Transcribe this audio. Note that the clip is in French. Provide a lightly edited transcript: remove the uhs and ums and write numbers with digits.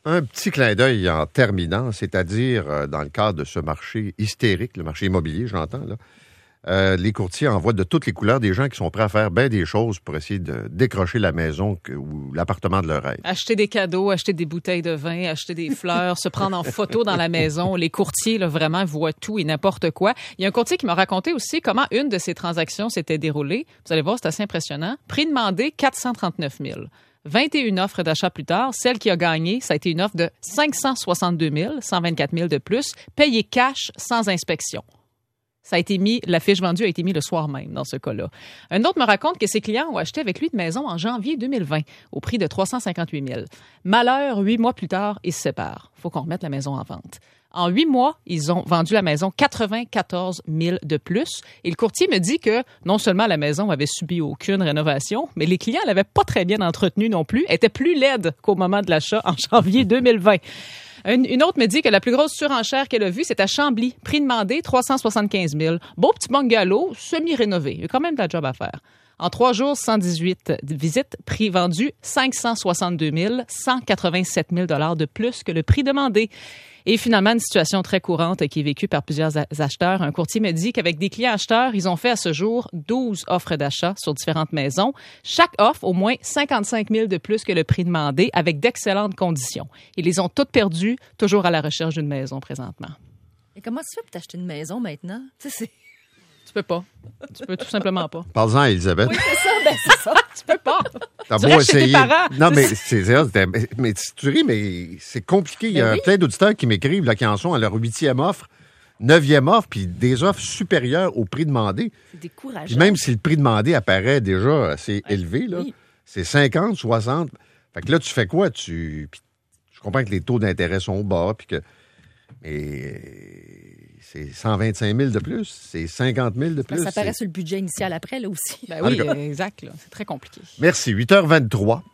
Un petit clin d'œil en terminant, c'est-à-dire dans le cadre de ce marché hystérique, le marché immobilier, j'entends, là, les courtiers envoient de toutes les couleurs des gens qui sont prêts à faire bien des choses pour essayer de décrocher la maison ou l'appartement de leur rêve. Acheter des cadeaux, acheter des bouteilles de vin, acheter des fleurs, se prendre en photo dans la maison. Les courtiers, là, vraiment, voient tout et n'importe quoi. Il y a un courtier qui m'a raconté aussi comment une de ces transactions s'était déroulée. Vous allez voir, c'est assez impressionnant. Prix demandé, 439 000. 21 offres d'achat plus tard. Celle qui a gagné, ça a été une offre de 562 000, 124 000 de plus, payé cash sans inspection. Ça a été mis, la fiche vendue a été mise le soir même dans ce cas-là. Un autre me raconte que ses clients ont acheté avec lui une maison en janvier 2020 au prix de 358 000. Malheur, 8 mois plus tard, ils se séparent. Faut qu'on remette la maison en vente. En 8 mois, ils ont vendu la maison 94 000 de plus. Et le courtier me dit que non seulement la maison avait subi aucune rénovation, mais les clients l'avaient pas très bien entretenue non plus. Elle était plus laide qu'au moment de l'achat en janvier 2020. Une autre me dit que la plus grosse surenchère qu'elle a vue, c'est à Chambly. Prix demandé, 375 000. Beau petit bungalow, semi-rénové. Il y a quand même de la job à faire. En 3 jours, 118 visites, prix vendu 562 000, 187 000 $ de plus que le prix demandé. Et finalement, une situation très courante qui est vécue par plusieurs acheteurs. Un courtier me dit qu'avec des clients acheteurs, ils ont fait à ce jour 12 offres d'achat sur différentes maisons. Chaque offre, au moins 55 000 de plus que le prix demandé, avec d'excellentes conditions. Ils les ont toutes perdues, toujours à la recherche d'une maison présentement. Et comment tu fais pour t'acheter une maison maintenant? Tu sais, Tu peux pas. Tu peux tout simplement pas. Parle-en à Elisabeth. oui, c'est ça. Tu peux pas. T'as Tu beau restes chez tes essayer. parents. Non, mais mais tu ris, mais c'est compliqué. Il y a oui. plein d'auditeurs qui m'écrivent là, qui en sont à leur 8e offre, 9e offre, puis des offres supérieures au prix demandé. C'est décourageant. Puis même si le prix demandé apparaît déjà assez élevé, là, oui. c'est 50, 60. Fait que là, tu fais quoi? Puis je comprends que les taux d'intérêt sont bas, puis que. Mais c'est 125 000 de plus, c'est 50 000 de plus. Ça paraît sur le budget initial après, là aussi. Ben oui, En tout cas. exact. Là. C'est très compliqué. Merci. 8h23.